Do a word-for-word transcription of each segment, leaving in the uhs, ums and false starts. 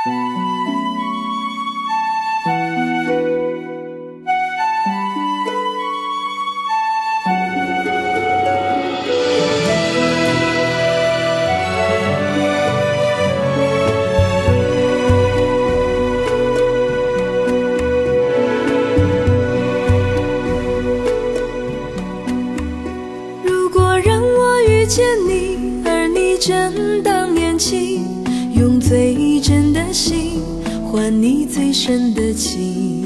见你，而你正当年轻，用最真的心换你最深的情。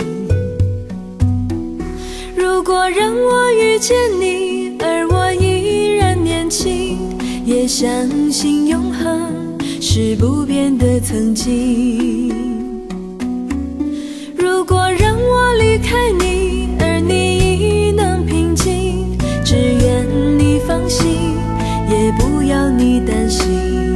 如果让我遇见你，而我依然年轻，也相信永恒是不变的曾经。如果让我离开你，而你亦能平静，只愿你放心，也不要你担心。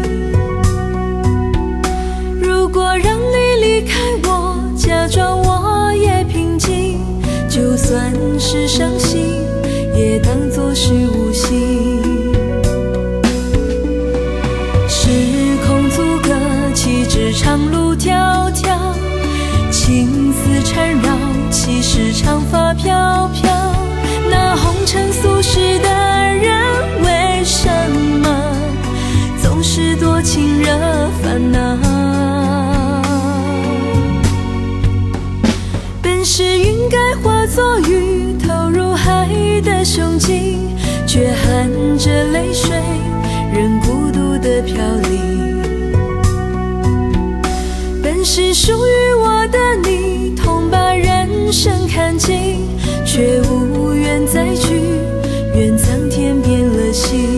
如果让你离开我，假装我也平静，就算是伤心，也当作是无心。时空阻隔，岂知长路迢迢，情丝缠绕，岂是长发飘飘。那红尘俗世的人，为什么总是多情惹烦恼？本是云该化作雨，投入海的胸襟，却含着泪水，任孤独的飘零。本是属于我的你，痛把人生看尽，却无缘再聚，愿苍天变了心。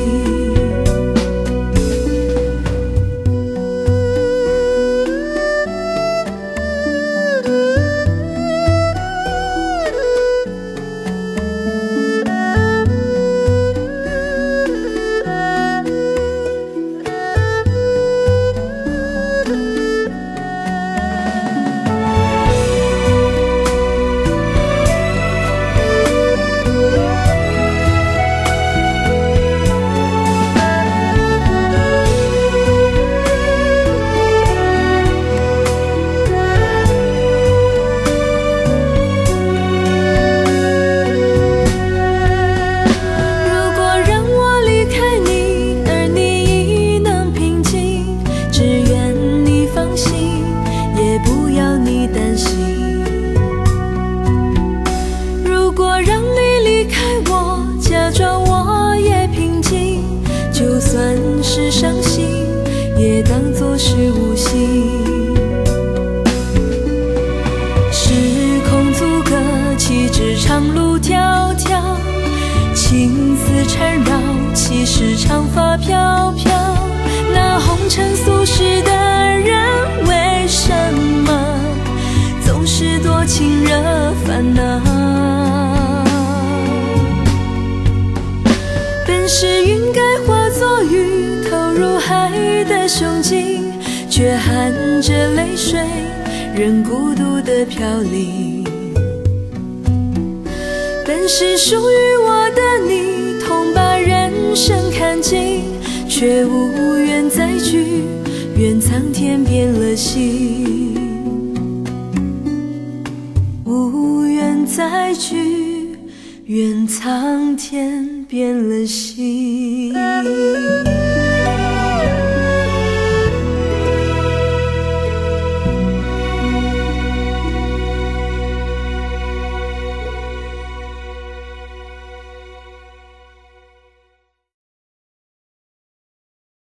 是伤心，也当作是无心。时空阻隔，岂知长路迢迢，情丝缠绕，岂是长发飘飘。那红尘俗世的人，为什么总是多情惹烦恼？本是云该化作雨，投入海的胸襟，却含着泪水，任孤独的飘零。本是属于我的你，痛把人生看尽，却无缘再聚，愿苍天变了心。无缘再聚，愿苍天变了心。